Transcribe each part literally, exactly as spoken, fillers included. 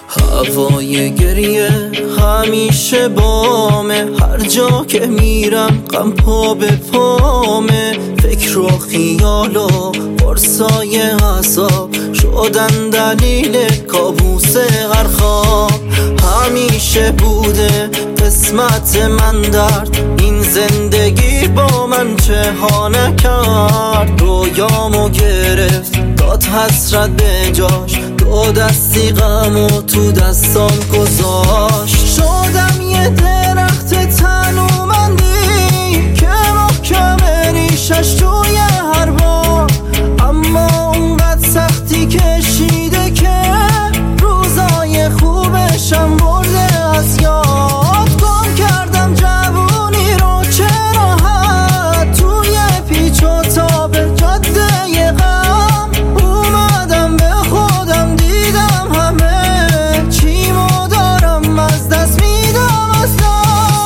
هوای گریه همیشه بامه، هر جا که میرم غم پا به پامه. فکر و خیال و قرصای عذاب شدن دلیل کابوس هر خواب. همیشه بوده قسمت من درد، این زندگی با من چه ها نکرد. رویامو گرفت داد حسرت به جاش، دو دستی غمو تو دستام گذاشت. شدم یه درخت تنومندی که محکم ریشش توی هر بار، اما اونقدر سختی کشیده که روزای خوبشم برده از یاد. گم کردم جوونی رو چه راحت، توی پیچ و تاب جاده غم. اومدم به خودم دیدم همه چیمو دارم از دست میدم اصلا.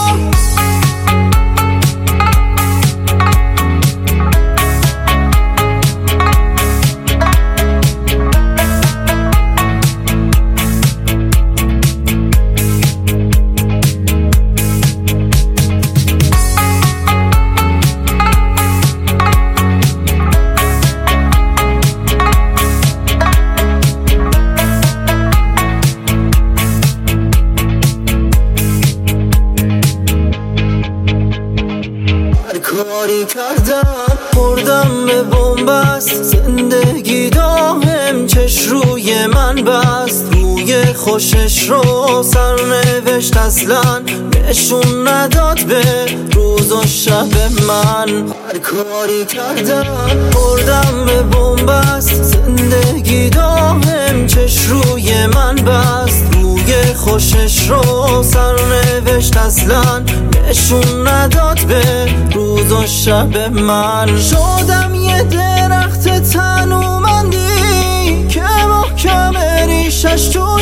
کاری کردم خوردم به بنبست، زندگی داهم چش روی من بست. روی خوشش رو سرنوشت اصلا نشون نداد به روز و شب من. هر کاری کردم خوردم به بنبست، زندگی داهم چش روی من بست. روی خوشش رو سرنوشت اصلا نشون نداد به روز و شب من. شدم یه درخت تنومندی که محکم ریشش توی